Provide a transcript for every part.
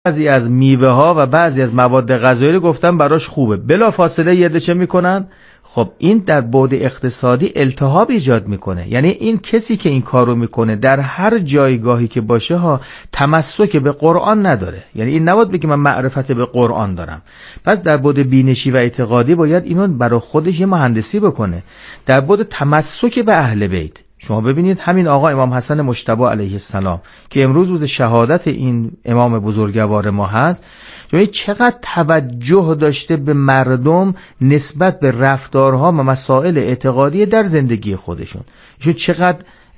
بعضی از میوه ها و بعضی از مواد غذایی رو گفتن براش خوبه، بلا فاصله یه چه میکنن؟ خب این در بعد اقتصادی التهاب ایجاد میکنه. یعنی این کسی که این کارو میکنه در هر جایگاهی که باشه ها تمسک به قرآن نداره. یعنی این نباید بگه من معرفت به قرآن دارم. پس در بعد بینشی و اعتقادی باید اینو برای خودش یه مهندسی بکنه. در بعد تمسک به اهل بیت شما ببینید همین آقا امام حسن مجتبی علیه السلام که امروز روز شهادت این امام بزرگوار ما هست، یعنی چقدر توجه داشته به مردم نسبت به رفتارها و مسائل اعتقادی در زندگی خودشون، چون چقدر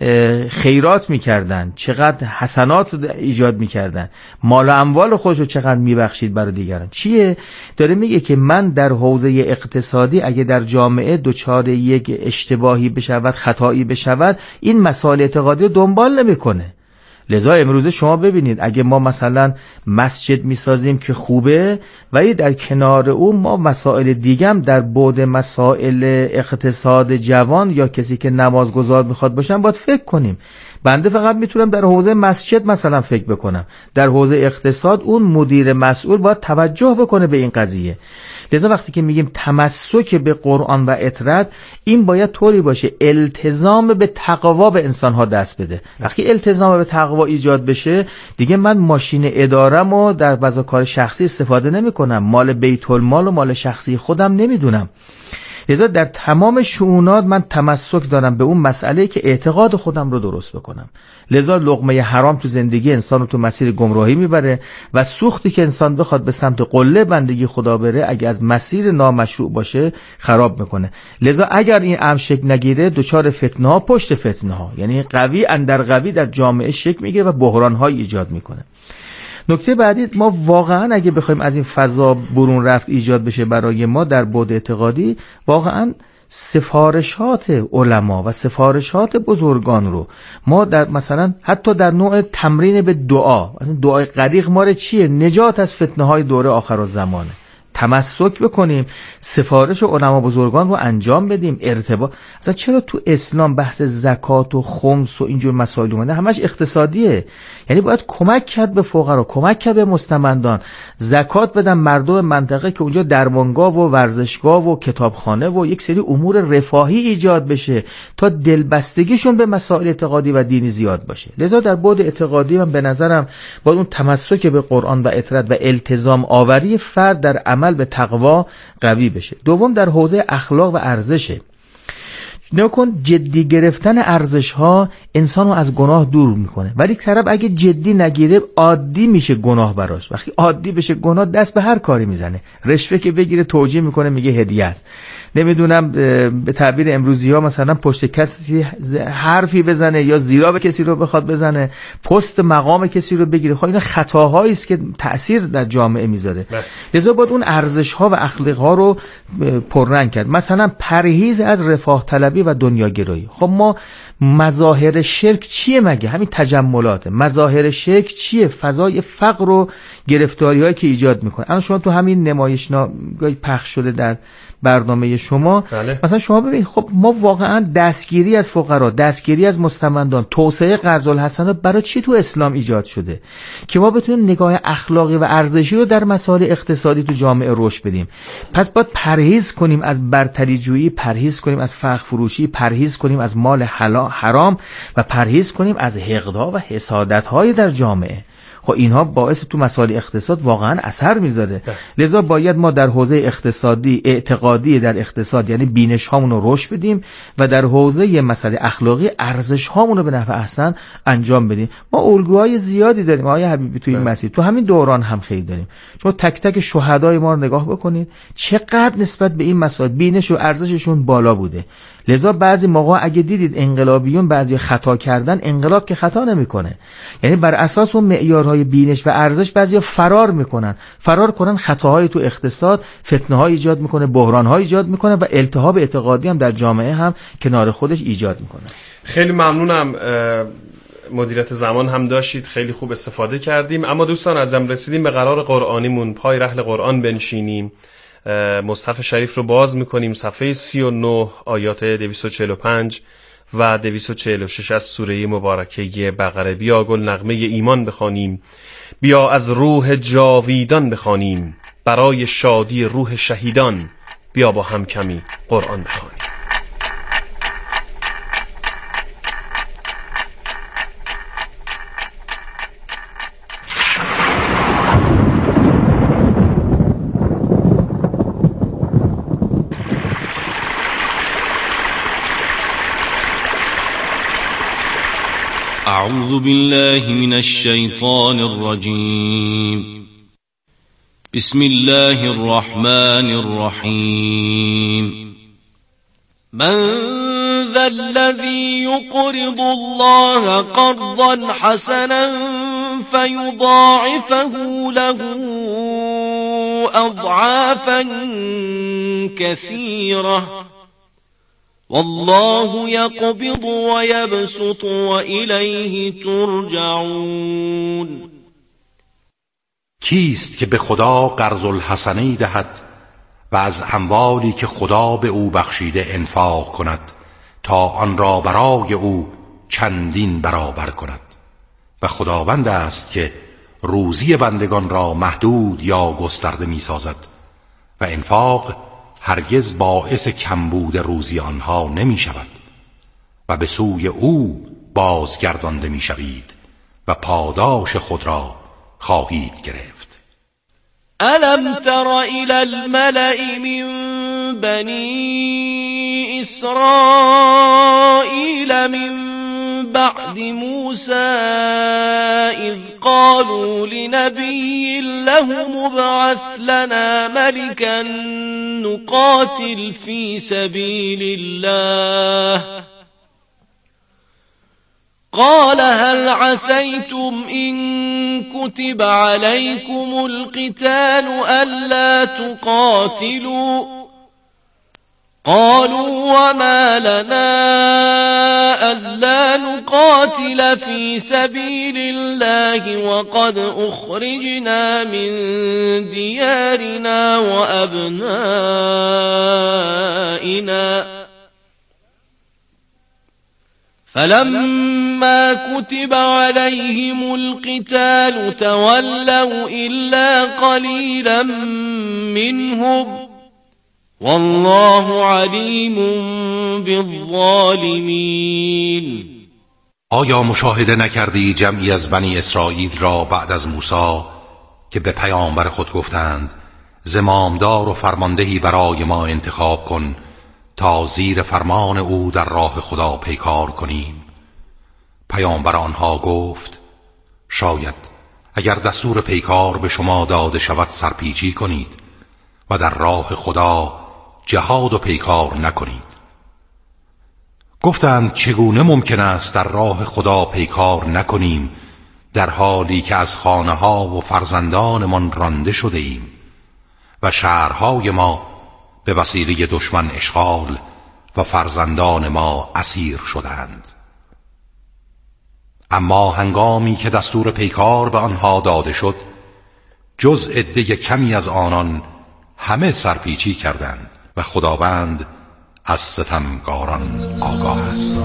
خیرات میکردن، چقدر حسنات ایجاد میکردن، مال و اموال خودشو چقدر میبخشید برای دیگران. چیه؟ داره میگه که من در حوزه اقتصادی اگه در جامعه دچار یک اشتباهی بشود، خطایی بشود، این مسائل اعتقادی رو دنبال نمیکنه. لذا امروزه شما ببینید اگه ما مثلا مسجد میسازیم که خوبه، ولی در کنار او ما مسائل دیگه هم در بعد مسائل اقتصاد جوان یا کسی که نمازگزار میخواد باشن باید فکر کنیم. بنده فقط میتونم در حوزه مسجد مثلا فکر بکنم، در حوزه اقتصاد اون مدیر مسئول باید توجه بکنه به این قضیه. لذا وقتی که میگیم تمسک به قرآن و اطرد، این باید طوری باشه التزام به تقوا به انسانها دست بده. وقتی التزام به تقوا ایجاد بشه، دیگه من ماشین ادارم و در بعضا کار شخصی استفاده نمی کنم، مال بیت المال و مال شخصی خودم نمیدونم. لذا در تمام شؤونات من تمسک دارم به اون مسئله که اعتقاد خودم رو درست بکنم. لذا لقمه حرام تو زندگی انسان رو تو مسیر گمراهی میبره و سوختی که انسان بخواد به سمت قله بندگی خدا بره، اگه از مسیر نامشروع باشه خراب میکنه. لذا اگر این امر شکل نگیره، دچار فتنه ها پشت فتنه ها، یعنی قوی اندر قوی در جامعه شکل میگیره و بحران های ایجاد میکنه. نکته بعدی، ما واقعا اگه بخوایم از این فضا برون رفت ایجاد بشه برای ما در بعد اعتقادی، واقعا سفارشات علما و سفارشات بزرگان رو ما در مثلا حتی در نوع تمرین به دعا، دعای غریق ما چیه؟ نجات از فتنه های دوره آخرالزمانه. تمسک بکنیم، سفارش علما بزرگان رو انجام بدیم. ارتباط اصلا چرا تو اسلام بحث زکات و خمس و اینجور مسائل اومده؟ همش اقتصادیه. یعنی باید کمک کرد به فقرا، کمک کرد به مستمندان، زکات بدن مردم منطقه که اونجا درمانگاه و ورزشگاه و کتابخانه و یک سری امور رفاهی ایجاد بشه تا دلبستگیشون به مسائل اعتقادی و دینی زیاد باشه. لذا در بعد اعتقادی من به نظرم باید اون تمسک به قرآن و اطرد و التزام آوری فرد در عمل به تقوا قوی بشه. دوم در حوزه اخلاق و ارزشه. نکن جدی گرفتن ارزش ها انسانو از گناه دور میکنه، ولی طرف اگه جدی نگیره عادی میشه گناه براش. وقتی عادی بشه گناه، دست به هر کاری میزنه. رشوه که بگیره توجیه میکنه، میگه هدیه است. نمیدونم به تعبیر امروزی ها مثلا پشت کسی حرفی بزنه یا زیرا به کسی رو بخواد بزنه، پست مقام کسی رو بگیره. خب اینا خطاهایی است که تأثیر در جامعه میذاره. لذا باید اون ارزش ها و اخلاق ها رو پررنگ کرد. مثلا پرهیز از رفاه طلبی و دنیاگرایی. خب ما مظاهر شرک چیه مگه؟ همین تجملات. مظاهر شرک چیه؟ فضای فقر و گرفتاری‌هایی که ایجاد میکنه. الان شما تو همین نمایشنامه پخش شده در برنامه شما، بله. مثلا شما ببینید، خب ما واقعا دستگیری از فقرا، دستگیری از مستمندان، توسعه قرض الحسنات برای چی تو اسلام ایجاد شده؟ که ما بتونیم نگاه اخلاقی و ارزشی رو در مسائل اقتصادی تو جامعه رشد بدیم. پس باید پرهیز کنیم از برتری جویی، پرهیز کنیم از فخر فروشی، پرهیز کنیم از مال حرام و پرهیز کنیم از حقدها و حسادت‌های در جامعه. خب اینها باعث تو مسائل اقتصاد واقعا اثر میذاره. لذا باید ما در حوزه اقتصادی، اعتقادی در اقتصاد، یعنی بینش هامون رو رشد بدیم و در حوزه مسئله اخلاقی ارزش هامون رو به نحو احسن انجام بدیم. ما الگوهای زیادی داریم آقای حبیبی تو این مسیر، تو همین دوران هم خیلی داریم. شما تک تک شهدای ما رو نگاه بکنید، چقدر نسبت به این مسائل بینش و ارزششون بالا بوده. لذا بعضی موقع اگه دیدید انقلابیون بعضی خطا کردن، انقلاب که خطا نمیکنه، یعنی بر اساس اون معیارهای بینش و ارزش بعضیا فرار میکنن، خطاهای تو اقتصاد فتنه‌های ایجاد میکنه، بحران‌های ایجاد میکنه و التهاب اعتقادی هم در جامعه هم کنار خودش ایجاد میکنه. خیلی ممنونم. مدیریت زمان هم داشتید، خیلی خوب استفاده کردیم. اما دوستان عزیزم، رسیدیم به قرار قرآنیمون. پای رحل قرآن بنشینیم، مصحف شریف رو باز میکنیم، صفحه 39 آیات 245 و 246 از سوره مبارکه بقره. بیا گل نغمه ایمان بخوانیم، بیا از روح جاویدان بخوانیم، برای شادی روح شهیدان بیا با هم کمی قرآن بخوانیم. أعوذ بالله من الشيطان الرجيم. بسم الله الرحمن الرحيم. من ذا الذي يقرض الله قرضا حسنا فيضاعفه له أضعافا كثيرة والله يقبض ويبسط وإليه ترجعون. کیست که به خدا قرض الحسنی دهد و از اموالی که خدا به او بخشیده انفاق کند تا آن را برای او چندین برابر کند؟ و خداوند است که روزی بندگان را محدود یا گسترده می سازد و انفاق هرگز باعث کمبود روزی آنها نمی شود و به سوی او بازگردانده می شوید و پاداش خود را خواهید گرفت. ألم تر إلى الملأ من بني إسرائيل من بعد موسى إذ قالوا لنبي له مبعث لنا ملكا نقاتل في سبيل الله قال هل عسيتم إن كتب عليكم القتال ألا تقاتلوا قالوا وما لنا ألا نقاتل في سبيل الله وقد أخرجنا من ديارنا وأبنائنا فلما كتب عليهم القتال تولوا إلا قليلا منهم والله علیم بالظالمین. آیا مشاهده نکردی جمعی از بنی اسرائیل را بعد از موسی که به پیامبر خود گفتند زمامدار و فرماندهی برای ما انتخاب کن تا زیر فرمان او در راه خدا پیکار کنیم؟ پیامبر آنها گفت شاید اگر دستور پیکار به شما داده شود سرپیچی کنید و در راه خدا جهاد و پیکار نکنید. گفتند چگونه ممکن است در راه خدا پیکار نکنیم در حالی که از خانه ها و فرزندانمان رانده شده ایم و شهرهای ما به وسیله دشمن اشغال و فرزندان ما اسیر شدند. اما هنگامی که دستور پیکار به آنها داده شد جز عده کمی از آنان همه سرپیچی کردند و خداوند از ستمگاران آگاه است.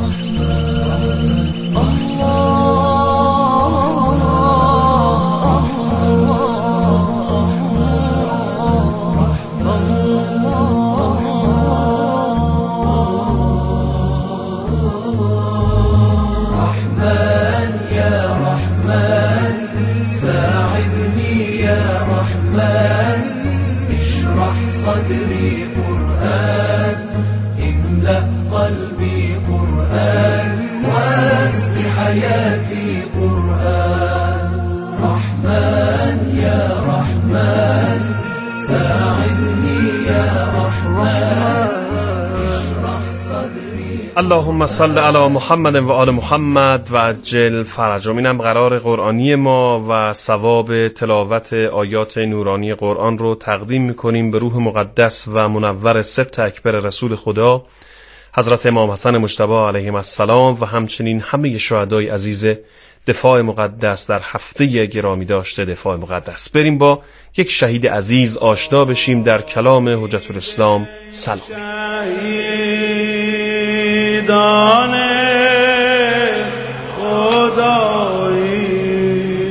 صدري قرآن املأ قلبي قرآن واسق حياتي قرآن رحمن يا رحمن ساعدني يا رحمن اشرح صدري. اللهم صل علی محمد و آل محمد و عجل فرجهم. اینم قرار قرآنی ما و ثواب تلاوت آیات نورانی قرآن رو تقدیم میکنیم به روح مقدس و منور سبط اکبر رسول خدا حضرت امام حسن مجتبی علیهم السلام و همچنین همه شهدای عزیز دفاع مقدس در هفته گرامی داشته دفاع مقدس. بریم با یک شهید عزیز آشنا بشیم در کلام حجت الاسلام سلام. شهیدان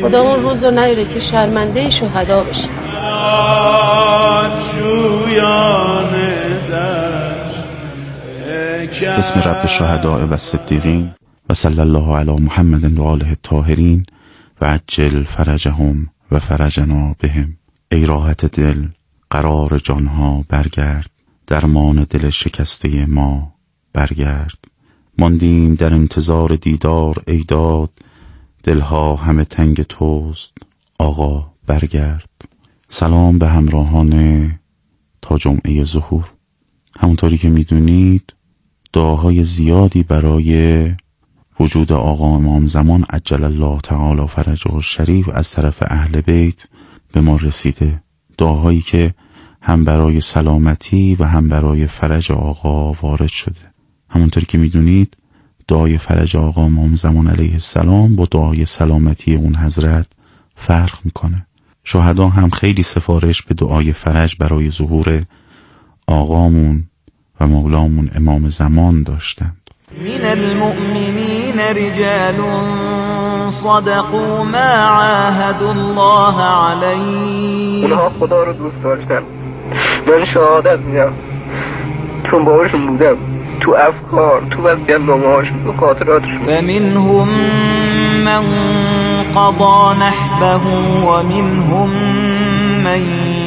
خدا اون روز رو نیاره که شرمنده شهدا بشه. بسم رب الشهداء و الصدیقین و صلی الله علی محمد و آله الطاهرین و عجل فرجهم و فرجنا بهم. ای راحت دل، قرار جانها برگرد، درمان دل شکسته ما برگرد. ماندیم در انتظار دیدار ای داد، دلها همه تنگ توست آقا برگرد. سلام به همراهان تا جمعه ظهور. همونطوری که میدونید دعاهای زیادی برای وجود آقا امام زمان عجل الله تعالی فرجه الشریف از طرف اهل بیت به ما رسیده. دعاهایی که هم برای سلامتی و هم برای فرج آقا وارد شده. همونطوری که میدونید دعای فرج آقا امام زمان علیه السلام با دعای سلامتی اون حضرت فرق میکنه. شهدا هم خیلی سفارش به دعای فرج برای ظهور آقامون و مولامون امام زمان داشتند. من المؤمنین رجال صدقوا ما عاهدوا الله علیه. اونها خدا رو دوست داشتن. من شهادت میدم چون باهاشون بودم، تو افکار، تو وصیت‌نامه‌هاشون، تو خاطراتشون. فمنهم من قضى نحبه ومنهم من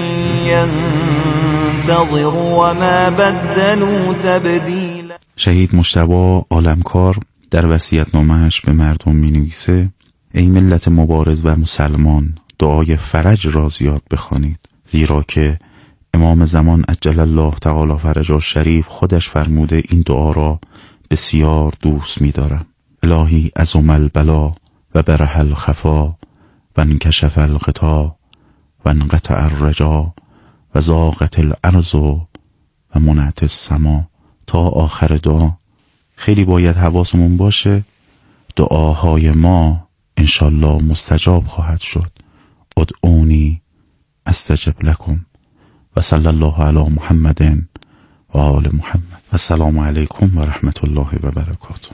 ينتظر وما بدلوا تبدیلا. شهید مجتبی عالمکار در وصیت‌نامه‌اش به مردم می‌نویسه ای ملت مبارز و مسلمان، دعای فرج را زیاد بخوانید، زیرا که امام زمان عجل الله تعالی فرجه الشریف خودش فرموده این دعا را بسیار دوست می‌دارم. الهی عظم البلا و برح الخفا و انکشف الغطا و انقطع الرجا و ضاقت الارض و منعت السما تا آخر دعا. خیلی باید حواسمون باشه دعاهای ما انشالله مستجاب خواهد شد. ادعونی استجب لکم و صلی الله علی محمد و آل محمد و السلام علیکم و رحمت الله و برکاته.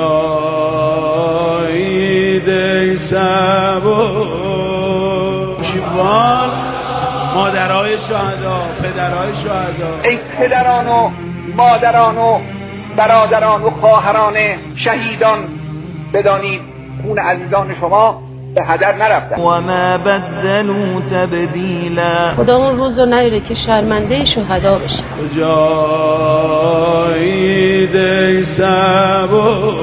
کجایید ای سبا شیوان مادرای شهدا، پدرای شهدا، ای پدران و مادران و برادران و خواهران شهیدان، بدانید خون عزیزان شما به هدر نرفتن. و ما بدلوا تبدیلا. خدا اون روز رو نیاره که شرمنده شهدا بشه. کجایید ای سبا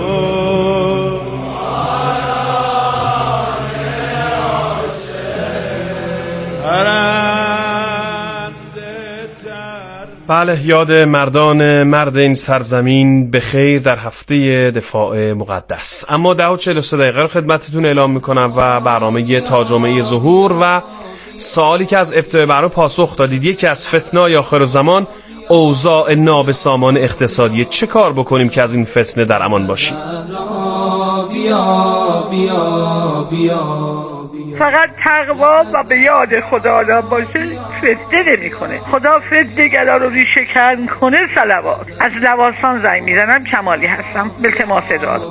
بله، یاد مرد این سرزمین به خیر در هفته دفاع مقدس. اما 10:43 رو خدمتتون اعلام میکنم و برنامه تا جمعه ظهور و سوالی که از ابتدای برنامه پاسخ دادید، یکی از فتنه‌های آخر زمان اوضاع نابسامان اقتصادی، چه کار بکنیم که از این فتنه در امان باشیم؟ فقط تقوا و به یاد خدا آدم باشه فتنه نمی کنه. خدا فتنه گلا رو ریشه کن کنه. صلوات. از لواسان زنگ میزنم، کمالی هستم، التماس دعا.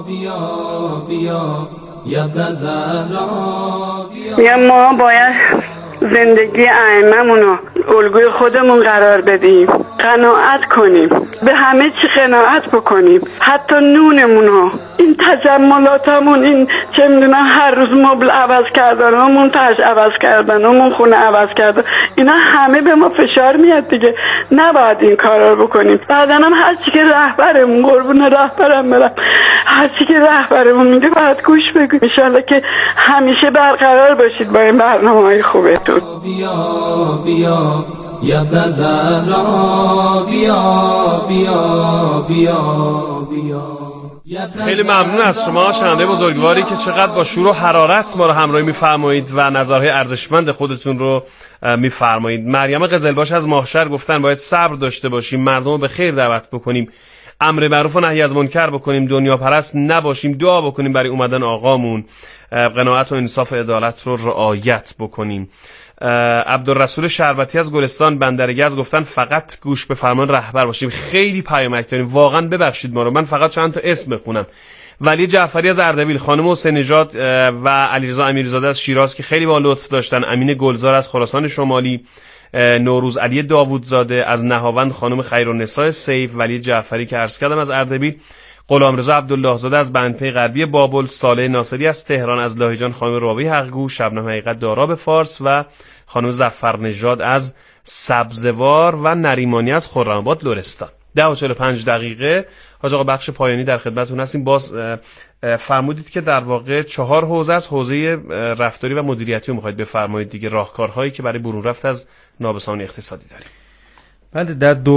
میگم ما باید زندگی ائمه‌مونو الگوی خودمون قرار بدیم، قناعت کنیم، به همه چی قناعت بکنیم، حتی نونمونو، این تجملاتمون، این چه میدونم هر روز مبل عوض کردنمون، تاج عوض کردنمون، خونه عوض کردن، اینا همه به ما فشار میاد دیگه. نباید این کارا رو بکنیم. بعداً هم هر چی که رهبرمون، قربون رهبرم برم، هر چی که رهبرمون میگه باید گوش بدیم. ان شاءالله که همیشه برقرار باشید با این برنامه‌های خوبتون. بیا بیا یا ابن زهرا، بیا بیا بیا بیا. خیلی ممنون از شما شنونده بزرگواری که چقدر با شور و حرارت ما رو همراهی می‌فرمایید و نظرهای ارزشمند خودتون رو می‌فرمایید. مریم قزلباش از ماهشهر گفتن باید صبر داشته باشیم، مردم رو به خیر دعوت بکنیم، امر معروف و نهی از منکر بکنیم، دنیا پرست نباشیم، دعا بکنیم برای اومدن آقامون، قناعت و انصاف و عدالت رو رعایت بکنیم. عبدالرسول شربتی از گلستان بندرگز گفتن فقط گوش به فرمان رهبر باشیم. خیلی پیامک داریم، واقعا ببخشید ما رو، من فقط چند تا اسم بخونم. ولی جعفری از اردبیل، خانم حسین نژاد و علیرضا امیرزاده از شیراز که خیلی با لطف داشتن، امین گلزار از خراسان شمالی، نوروز علی داوودزاده از نهاوند، خانم خیرالنساء سیف، ولی جعفری که عرض کردم از اردبیل، غلامرضا عبدالله زاده از بندپی غربی بابل، صالح ناصری از تهران، از لاهیجان خانم رابعی حقگو، شبنم حقیقت داراب فارس و خانم ظفرنژاد از سبزوار و نریمانی از خرم‌آباد لرستان. 10:45 حاج آقا بخش پایانی در خدمتتون هستیم. باز فرمودید که در واقع 4 حوزه از حوزه رفتاری و مدیریتی رو می‌خواید بفرمایید دیگه، راهکارهایی که برای برون رفت از نابسامانی اقتصادی داریم. بله،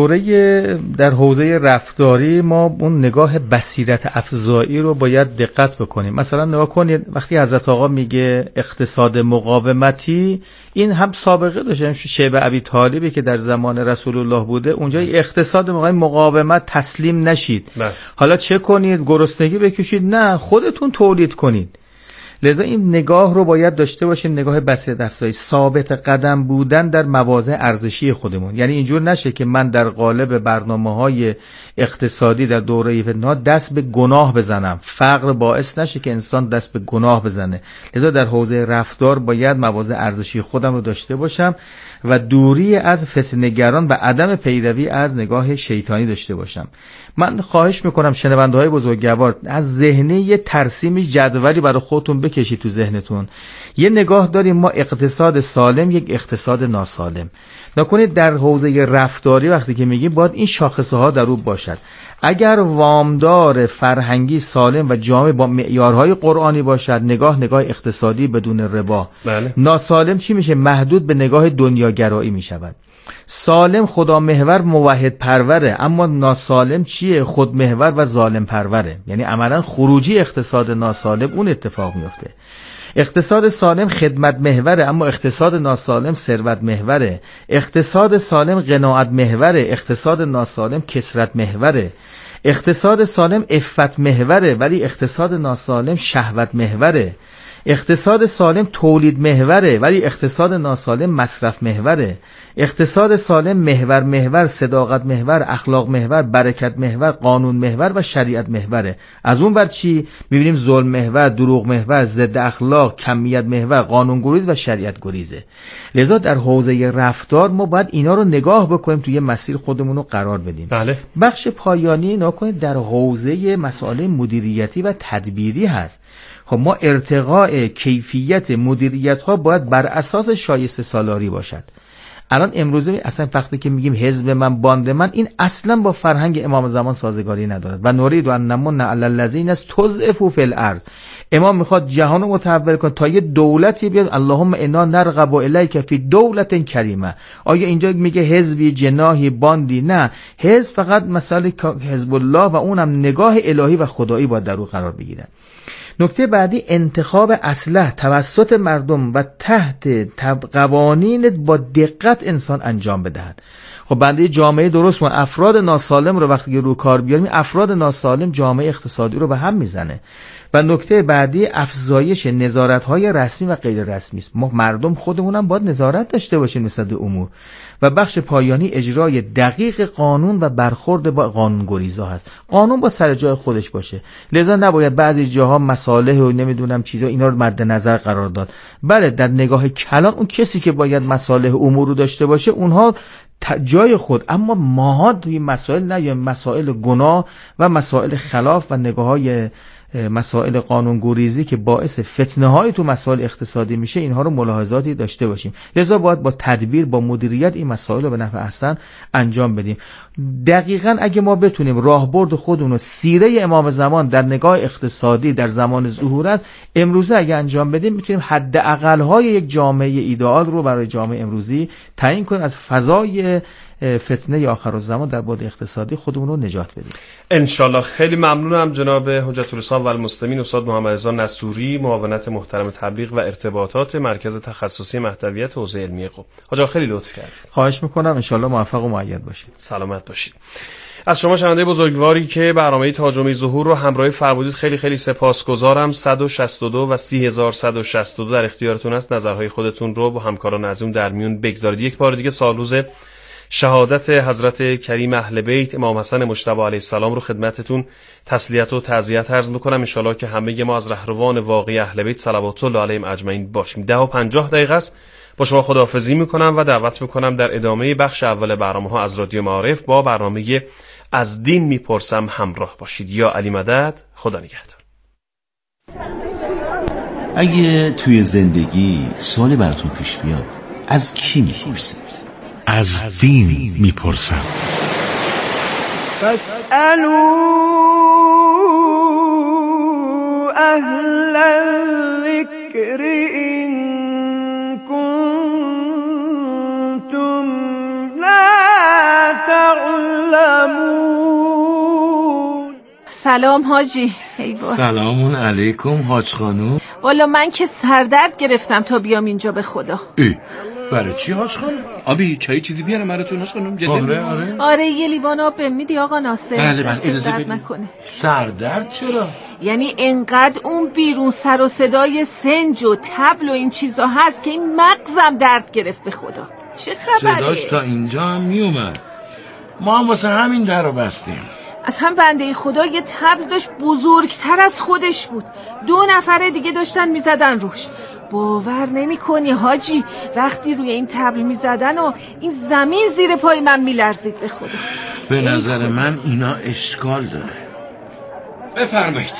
در حوزه رفتاری ما اون نگاه بصیرت افزایی رو باید دقت بکنیم. مثلا نگاه کنید وقتی حضرت آقا میگه اقتصاد مقاومتی، این هم سابقه داشته. شیبه ابی طالبی که در زمان رسول الله بوده، اونجا اقتصاد مقاومت تسلیم نشید. حالا چه کنید؟ گرسنگی بکشید؟ نه، خودتون تولید کنید. لذا این نگاه رو باید داشته باشیم، نگاه بصیرت افزایی، ثابت قدم بودن در مواضع ارزشی خودمون. یعنی اینجور نشه که من در قالب برنامه‌های اقتصادی در دوره فتنه دست به گناه بزنم. فقر باعث نشه که انسان دست به گناه بزنه. لذا در حوزه رفتار باید مواضع ارزشی خودم رو داشته باشم و دوری از فتنه‌گران و عدم پیروی از نگاه شیطانی داشته باشم. من خواهش میکنم شنونده‌های بزرگوار از ذهنه یه ترسیم جدولی برای خودتون بکشید تو ذهنتون. یه نگاه داریم ما اقتصاد سالم، یک اقتصاد ناسالم. نکنید در حوزه رفتاری وقتی که میگیم باید این شاخصه ها در او باشد. اگر وامدار فرهنگی سالم و جامع با معیارهای قرآنی باشد، نگاه اقتصادی بدون ربا. بله. ناسالم چی میشه؟ محدود به نگاه دنیاگرایی میشود. سالم خدا محور موحد پروره، اما ناسالم چیه؟ خود محور و ظالم پروره. یعنی عملا خروجی اقتصاد ناسالم اون اتفاق میفته. اقتصاد سالم خدمت محوره، اما اقتصاد ناسالم ثروت محوره. اقتصاد سالم قناعت محوره، اقتصاد ناسالم کثرت محوره. اقتصاد سالم عفت محوره، ولی اقتصاد ناسالم شهوت محوره. اقتصاد سالم تولید محوره، ولی اقتصاد ناسالم مصرف محوره. اقتصاد سالم محور، صداقت محور، اخلاق محور، برکت محور، قانون محور و شریعت محوره. از اون بر چی میبینیم؟ ظلم محور، دروغ محور، ضد اخلاق، کمیت محور، قانون گریز و شریعت گریزه. لذا در حوزه رفتار ما باید اینا رو نگاه بکنیم، توی مسیر خودمون رو قرار بدیم. بله. بخش پایانی نکنید در حوزه مسائل مدیریتی و تدبیری هست. خب ما ارتقاء کیفیت مدیریت ها باید بر اساس شایسته سالاری باشد. الان امروزه اصلا وقتی که میگیم حزب من باند من، این اصلا با فرهنگ امام زمان سازگاری ندارد. و نرید ان نمن علی الذین استضعفوا فی الارض. امام میخواد جهان رو متحول کنه تا یه دولتی بیاد. اللهم انا نرغب الیک فی دولت کریمه. آیا اینجا میگه حزبی، جناحی، باندی؟ نه، حزب فقط مسئله حزب الله و اونم نگاه الهی و خدایی باید در او قرار بگیرن. نکته بعدی انتخاب اصلح توسط مردم و تحت قوانین با دقت انسان انجام بدهد. خب بنده جامعه درست و افراد ناسالم رو وقتی رو کار بیاریم، افراد ناسالم جامعه اقتصادی رو به هم میزنه. و نکته بعدی افزایش نظارت‌های رسمی و غیر رسمی است. ما مردم خودمون هم باید نظارت داشته باشیم نسبت امور. و بخش پایانی اجرای دقیق قانون و برخورد با قانونگریزا هست. قانون با سر جای خودش باشه. لذا نباید بعضی جاها مصالح و نمیدونم چیزا اینا رو مد نظر قرار داد. بله، در نگاه کلان اون کسی که باید مصالح امور رو داشته باشه اونها جای خود، اما ماها توی مسائل نه، یا مسائل گناه و مسائل خلاف و نگاه‌های مسائل قانونگریزی که باعث فتنه های تو مسائل اقتصادی میشه، اینها رو ملاحظاتی داشته باشیم. لذا باید با تدبیر، با مدیریت این مسائل رو به نفع احسن انجام بدیم. دقیقاً اگه ما بتونیم راهبرد خودمون رو سیره امام زمان در نگاه اقتصادی در زمان ظهور است امروزه اگه انجام بدیم، میتونیم حداقل های یک جامعه ایدئال رو برای جامعه امروزی تعیین کنیم، از فضای فتنه آخرالزمان در بعد اقتصادی خودمون رو نجات بدیم ان شاءالله. خیلی ممنونم جناب حجت الاسلام و المسلمین استاد محمد رضا نصوری، معاونت محترم تبلیغ و ارتباطات مرکز تخصصی مهدویت حوزه علمی قم. حاجا خیلی لطف کردید. خواهش میکنم، ان شاءالله موفق و مؤید باشید. سلامت باشید. از شما شنونده بزرگواری که برنامه تاجمه ظهور رو همراهی فرمودید خیلی خیلی سپاسگزارم. 162 و 30162 در اختیارتون است. نظرهای خودتون رو با همکاران عزیزم در میون بگذارید. یک بار دیگه سال روز شهادت حضرت کریم اهل بیت امام حسن مجتبی علیه السلام رو خدمتتون تسلیت و تعزیت عرض میکنم. ان شاءالله که همه ما از رهروان واقعی اهل بیت صلوات الله علیهم اجمعین باشیم. 10:50 است. با شما خداحافظی میکنم و دعوت میکنم در ادامه بخش اول برنامه‌ها از رادیو معارف با برنامه از دین میپرسم همراه باشید. یا علی مدد، خدا نگهدار. اگه توی زندگی سوالی براتون پیش بیاد از کی میپرسید؟ از دین میپرسم. فاسألوا اهل الذکر ان کنتم لا تعلمون. سلام حاجی. سلام علیکم حاج خانوم. والا من که سردرد گرفتم تا بیام اینجا به خدا. برای چی حاج خانوم؟ آبی چای چیزی بیارم براتون حاج خانوم؟ آره یه لیوان آب میدی آقا ناصر؟ بله اجازه بدید. نکنه. سردرد چرا؟ یعنی انقدر اون بیرون سر و صدای سنج و طبل و این چیزا هست که این مغزم درد گرفت به خدا. چه خبره؟ صداش تا اینجا هم میومد. ما هم واسه همین در رو بستیم. از هم بنده خدا یه طبل داشت بزرگتر از خودش بود. 2 نفر دیگه داشتن میزدن روش. باور نمی کنی حاجی وقتی روی این طبل میزدن و این زمین زیر پای من میلرزید به خدا. به نظر من اینا اشکال داره. بفرمایید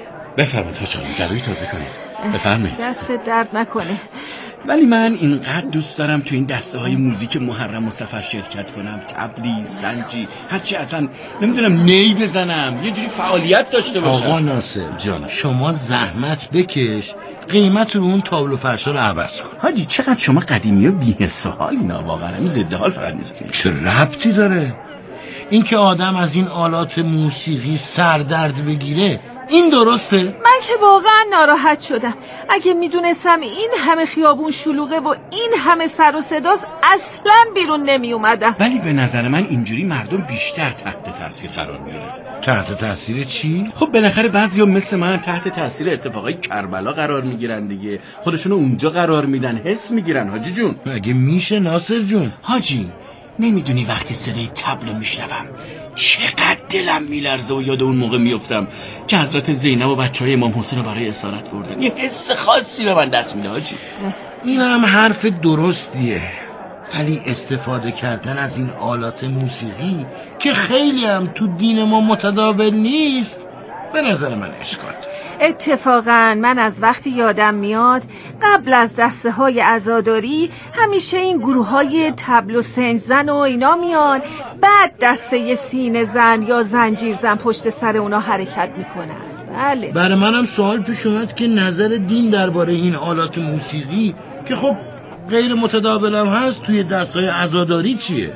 حاج خانوم، گلوی تازه کنید. بفرمایید. دست درد نکنه. ولی من اینقدر دوست دارم تو این دسته های موزیک محرم و سفر شرکت کنم. طبلی، سنجی، هرچی، اصلا نمیدونم نی بزنم، یه جوری فعالیت داشته باشم. آقا ناصر جان شما زحمت بکش، قیمت رو اون تابل و فرشا رو عوض کن. حاجی چقدر شما قدیمی و بی‌حس و حال اینا، واقعا همین ضد حال فقط میزنید. چه ربطی داره؟ این که آدم از این آلات موسیقی سردرد بگیره این درسته؟ من که واقعا ناراحت شدم. اگه میدونستم این همه خیابون شلوغه و این همه سر و صداست اصلا بیرون نمی اومدم. ولی به نظر من اینجوری مردم بیشتر تحت تاثیر قرار میگیرن. تحت تاثیر چی؟ خب بالاخره بعضیا مثل من تحت تاثیر اتفاقای کربلا قرار میگیرن دیگه. خودشونو اونجا قرار میدن، حس میگیرن. حاجی جون مگه میشه ناصر جون؟ حاجی نمیدونی وقتی صدای طبل میشنوم چقدر دلم میلرزه و یاد اون موقع میافتم که حضرت زینب و بچهای امام حسین رو برای اسارت بردن. یه حس خاصی به من دست میده حاجی. این هم حرف درستیه، ولی استفاده کردن از این آلات موسیقی که خیلی هم تو دین ما متداول نیست به نظر من اشکال داره. اتفاقا من از وقتی یادم میاد قبل از دسته های عزاداری همیشه این گروه های طبل و سنج زن و اینا میان، بعد دسته سینه زن یا زنجیر زن پشت سر اونا حرکت میکنن. بله. برای منم سوال پیش اومد که نظر دین درباره این آلات موسیقی که خب غیر متداول هم هست توی دستهای عزاداری چیه؟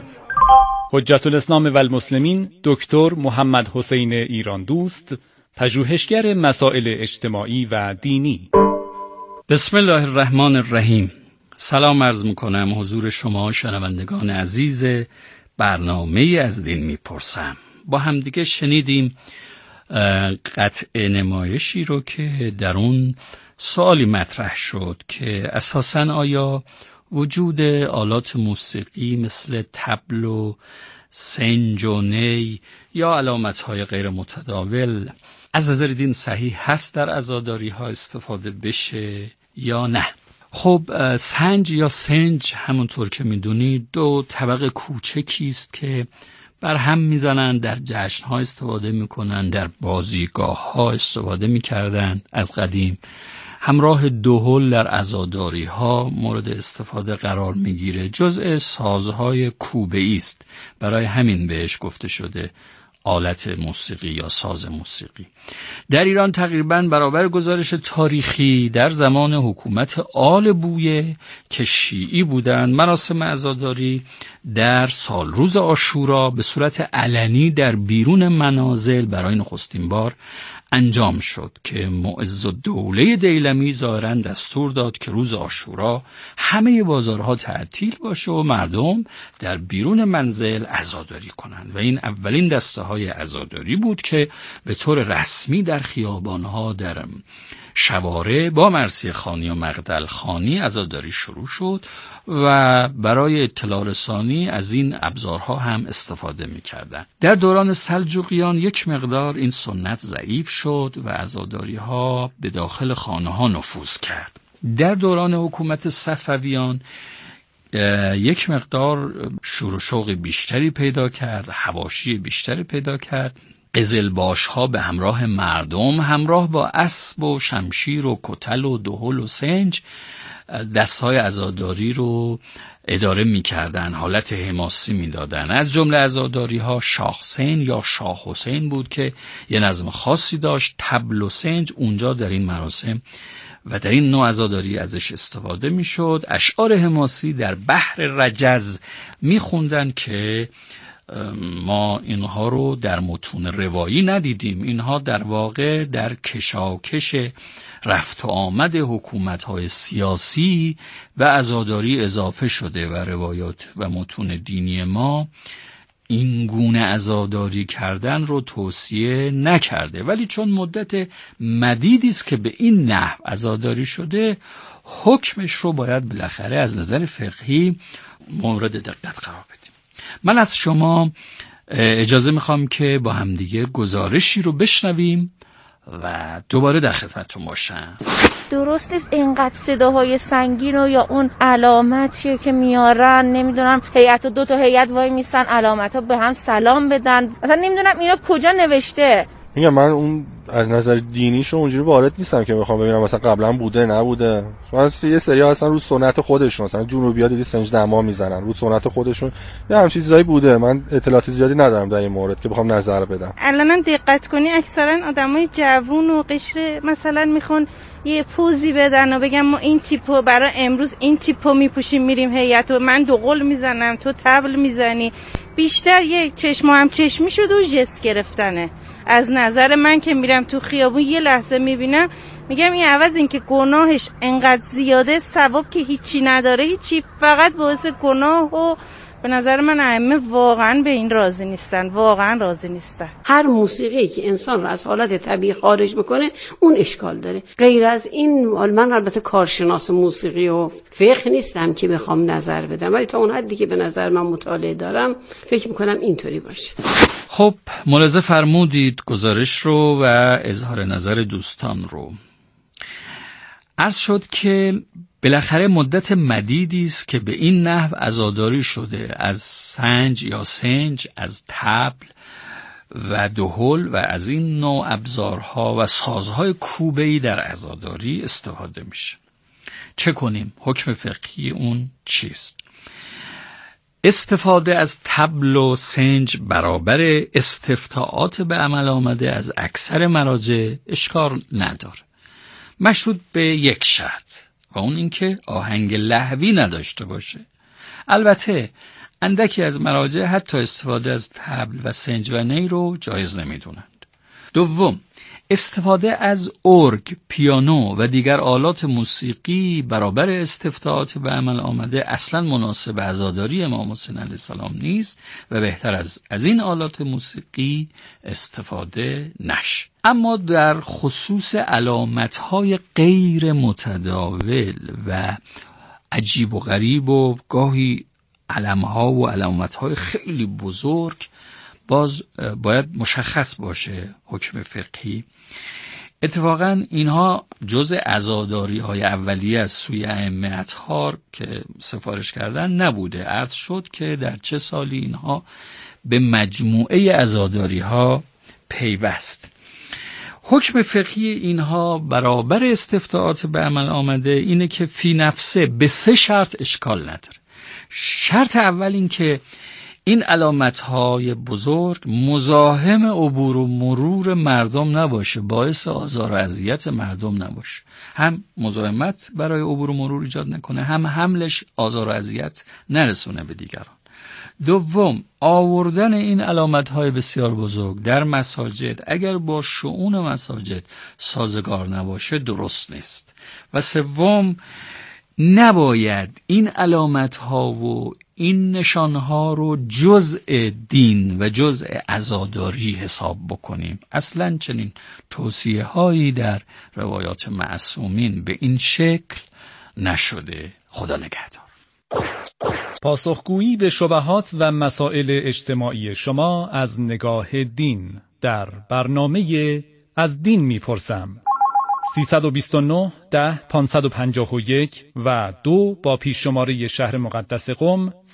حجت الاسلام و المسلمین دکتر محمد حسین ایران دوست، پژوهشگر مسائل اجتماعی و دینی. بسم الله الرحمن الرحیم. سلام عرض میکنم حضور شما شنوندگان عزیز برنامه از دین میپرسم. با همدیگه شنیدیم قطع نمایشی رو که در اون سوالی مطرح شد که اساساً آیا وجود آلات موسیقی مثل طبل و سنج و نی یا علامت‌های غیر متداول از نظر دین صحیح هست در عزاداری ها استفاده بشه یا نه؟ خب سنج یا سنج همونطور که میدونید 2 طبق کوچکی است که بر هم میزنن، در جشن ها استفاده میکنن، در بازیگاه ها استفاده میکردن از قدیم. همراه دهل در عزاداری ها مورد استفاده قرار میگیره. جزء سازهای کوبه‌ای است، برای همین بهش گفته شده آلت موسیقی یا ساز موسیقی. در ایران تقریباً برابر گزارش تاریخی در زمان حکومت آل بویه که شیعی بودند، مراسم عزاداری در سال روز عاشورا به صورت علنی در بیرون منازل برای نخستین بار انجام شد که معزالدوله دیلمی ظاهراً دستور داد که روز عاشورا همه بازارها تعطیل باشه و مردم در بیرون منزل عزاداری کنند و این اولین دسته های عزاداری بود که به طور رسمی در خیابانها در شوارع با مرثیه خوانی و مقدل خوانی عزاداری شروع شد و برای اطلاع رسانی از این ابزارها هم استفاده می‌کردند. در دوران سلجوقیان یک مقدار این سنت ضعیف شد و عزاداری‌ها به داخل خانه‌ها نفوذ کرد. در دوران حکومت صفویان یک مقدار شور و شوق بیشتری پیدا کرد، حواشی بیشتری پیدا کرد. قزلباش‌ها به همراه مردم، همراه با اسب و شمشیر و کتل و دهل و سنج، دستهای عزاداری رو اداره می‌کردن، حالت حماسی می‌دادن. از جمله عزاداری‌ها شاه حسین یا شاه حسین بود که یه نظم خاصی داشت. طبل و سنج اونجا در این مراسم و در این نوع عزاداری ازش استفاده می‌شد. اشعار حماسی در بحر رجز می‌خوندن که ما اینها رو در متون روایی ندیدیم. اینها در واقع در کشاکش رفت و آمد حکومت‌های سیاسی و عزاداری اضافه شده و روایات و متون دینی ما این گونه عزاداری کردن رو توصیه نکرده، ولی چون مدت مدیدی است که به این نحو عزاداری شده، حکمش رو باید بالاخره از نظر فقهی مورد دقت قرار بدیم. من از شما اجازه میخوام که با همدیگه گزارشی رو بشنویم و دوباره در خدمتتون باشم. درست نیست اینقدر صداهای سنگین و یا اون علامتیه که میارن، نمیدونم هیئت و 2 هیئت وای میسن علامت‌ها به هم سلام بدن، اصلا نمیدونم اینا کجا نوشته. میگم من اون از نظر دینیشو اونجوری وارد نیستم که بخوام ببینم مثلا قبلا بوده نبوده. مثلا یه سری اصلا رو سنت خودشون، مثلا جنوبی‌ها دیدی سنج دما میزنن، رو سنت خودشون یه همین چیزایی بوده. من اطلاعات زیادی ندارم در این مورد که بخوام نظر بدم. الانم دقت کنی اکثرا آدمای جوون و قشر مثلا میخوان یه پوزی بدن و بگم ما این تیپو برای امروز این تیپو میپوشیم میریم هیئت و من دوقل میزنم تو طبل میزنی. بیشتر یک چشم هم چشمی شد و ژست گرفتنه. از نظر من که میرم تو خیابون یه لحظه میبینم میگم این عوض این که گناهش انقدر زیاده، ثواب که هیچی نداره، هیچی، فقط باعث گناه. و به نظر من ائمه واقعا به این راضی نیستن، واقعا راضی نیستن. هر موسیقی که انسان رو از حالت طبیعی خارج بکنه اون اشکال داره. غیر از این من البته کارشناس موسیقی و فقه نیستم که بخوام نظر بدم، ولی تا اون حدی که به نظر من مطالعه دارم فکر میکنم اینطوری باشه. خب ملاحظه فرمودید گزارش رو و اظهار نظر دوستان رو. عرض شد که بالاخره مدت مدیدی است که به این نحو عزاداری شده، از سنج یا سنج، از طبل و دهل و از این نوع ابزارها و سازهای کوبه‌ای در عزاداری استفاده میشه. چه کنیم؟ حکم فقهی اون چیست؟ استفاده از طبل و سنج برابر استفتاءات به عمل آمده از اکثر مراجع اشکال نداره، مشروط به یک شرط و اون اینکه آهنگ لهوی نداشته باشه. البته اندکی از مراجع حتی استفاده از طبل و سنج و نی رو جایز نمیدونند. دوم، استفاده از ارگ، پیانو و دیگر آلات موسیقی برابر استفتاءات به عمل آمده اصلا مناسب عزاداری امام حسین علیه السلام نیست و بهتر از این آلات موسیقی استفاده نشه. اما در خصوص علامت‌های غیر متداول و عجیب و غریب و گاهی علم‌ها و علامت‌های خیلی بزرگ باز باید مشخص باشه حکم فقهی. اتفاقا اینها جز عزاداری‌های اولیه از سوی ائمه اطهار که سفارش کردن نبوده. عرض شد که در چه سالی اینها به مجموعه عزاداری‌ها پیوست. حکم فقهی اینها برابر استفتاءات به عمل آمده اینه که فی نفسه به 3 شرط اشکال نداره. شرط اول این که این علامت‌های بزرگ مزاحم عبور و مرور مردم نباشه، باعث آزار و اذیت مردم نباشه، هم مزاحمت برای عبور و مرور ایجاد نکنه، هم حملش آزار و اذیت نرسونه به دیگران. دوم، آوردن این علامت‌های بسیار بزرگ در مساجد اگر با شؤون مساجد سازگار نباشه درست نیست. و سوم، نباید این علامت‌ها و این نشانها رو جزء دین و جزء عزاداری حساب بکنیم. اصلاً چنین توصیه هایی در روایات معصومین به این شکل نشده. خدا نگهدار. پاسخگویی به شبهات و مسائل اجتماعی شما از نگاه دین در برنامه از دین میپرسم. 329 10 551 و 2 با پیش شماره شهر مقدس قم